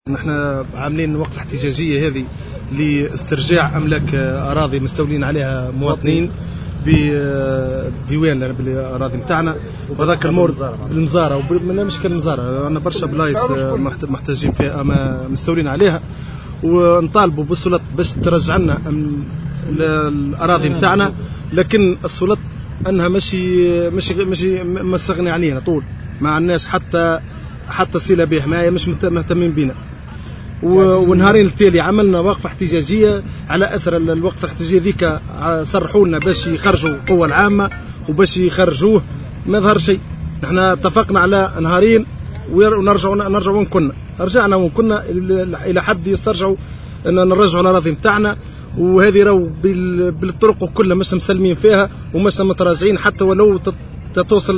نحن عاملين وقفة احتجاجية هذه لاسترجاع أملاك أراضي مستولين عليها مواطنين بديوان بالأراضي متاعنا، وهذاك المورد المزارة مش كالمزارة، عندنا برشا بلايص محتاجين فيها مستولين عليها، ونطالبوا بالسلطات باش ترجع لنا الأراضي متاعنا، لكن السلطات أنها ماشي مستغني علينا طول، ما عندناش حتى صلة به، ما مش مهتمين بينا. ونهارين التالي عملنا وقفة احتجاجية على أثر الوقفة الاحتجاجية ذيك، صرحوا لنا باش يخرجوا القوة العامة وباش يخرجوه، ما ظهر شيء. نحنا اتفقنا على نهارين ونرجعوا وين كنا، رجعنا وين كنا إلى حد يسترجعوا أن نرجعوا الأراضي متاعنا، وهذه راهو بالطرق كلها مش مسلمين فيها ومش متراجعين، حتى ولو توصل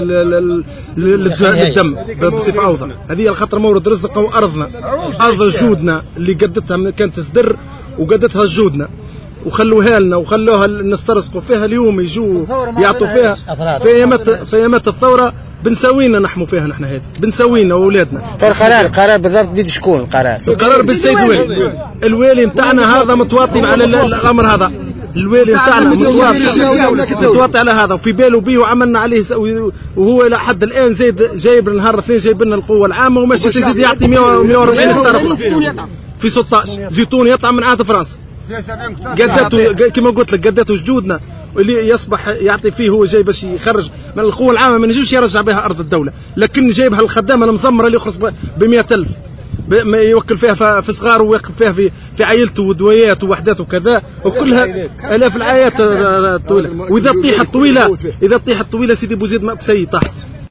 للدم بصفة أوضح. هذه الخطر مورد رزق وأرضنا، أرض جودنا اللي قدتها كانت تزدر وقدتها جودنا وخلوها لنا وخلوها نسترزقوا فيها. اليوم يجوا يعطوا فيها في ايامات الثورة بنسوينا نحموا فيها، نحن هذه بنسوينا واولادنا. القرار بالضبط بيد شكون؟ القرار بالسيد الوالي نتاعنا، هذا متواطئ على الامر هذا. الوالي نتاعنا متواطئ على هذا وفي باله به وعملنا عليه، وهو الى حد الان زايد جايب نهار اثنين جايب لنا القوه العامه وماشي تزيد يعطي 140 هكتار في 16 زيتون يطعم من عهد فرنسا. قدته كما قلت لك، قدته جدودنا اللي يصبح يعطي فيه، هو جاي باش يخرج من القوه العامه، ما نجيش يرجع بها ارض الدوله، لكن جايبها الخدامه المزمره اللي يخلص ب 100,000 ما يوكل فيها في صغار ويوكل فيها في عائلته ودويات ووحدات وكذا، وكلها الاف العائلات طويله. واذا تطيح الطويله سيدي بوزيد ما تسيي تحت.